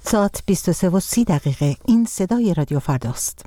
ساعت 23:30. این صدای رادیو فرداست.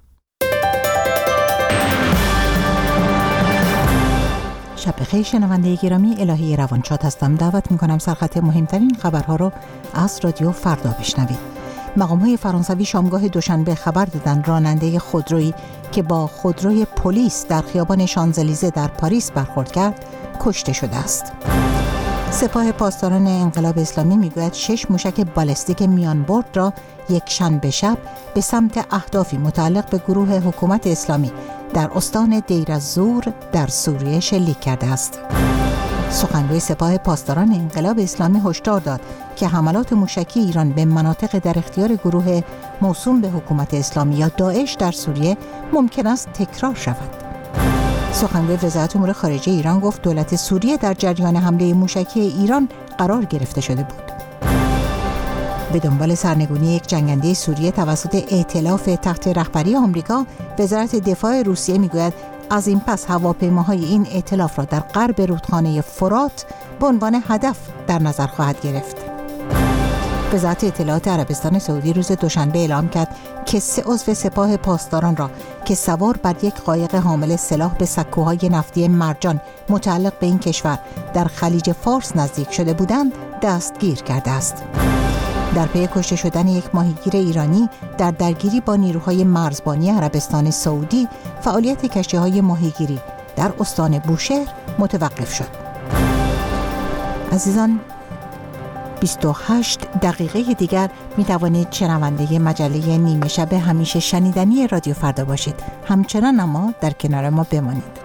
شب بخیر شنونده گرامی، الهی روانشاد هستم. دعوت میکنم سرخط مهمترین خبرها رو از رادیو فردا بشنوید. مقام‌های فرانسوی شامگاه دوشنبه خبر دادن راننده خودرویی که با خودروی پلیس در خیابان شانزلیزه در پاریس برخورد کرد کشته شده است. سپاه پاسداران انقلاب اسلامی میگوید 6 موشک بالستیک میانبرد را یک شنبه شب به سمت اهدافی متعلق به گروه حکومت اسلامی در استان دیر الزور در سوریه شلیک کرده است. سخنگوی سپاه پاسداران انقلاب اسلامی هشدار داد که حملات موشکی ایران به مناطق در اختیار گروه موسوم به حکومت اسلامی یا داعش در سوریه ممکن است تکرار شود. سخنگوی وزارت امور خارجه ایران گفت دولت سوریه در جریان حمله موشکی ایران قرار گرفته شده بود. به دنبال سرنگونی یک جنگنده سوریه توسط ائتلاف تحت رهبری آمریکا، وزارت دفاع روسیه میگوید از این پس هواپیماهای این ائتلاف را در غرب رودخانه فرات به عنوان هدف در نظر خواهد گرفت. وزارت اطلاعات عربستان سعودی روز دوشنبه اعلام کرد که 3 عضو سپاه پاسداران را که سوار بر یک قایق حامل سلاح به سکوهای نفتی مرجان متعلق به این کشور در خلیج فارس نزدیک شده بودند دستگیر کرده است. در پی کشته شدن یک ماهیگیر ایرانی در درگیری با نیروهای مرزبانی عربستان سعودی، فعالیت کشتی‌های ماهیگیری در استان بوشهر متوقف شد. عزیزان، 28 دقیقه دیگر می توانید شنونده مجله نیمه شب همیشه شنیدنی رادیو فردا باشید. همچنان اما در کنار ما بمانید.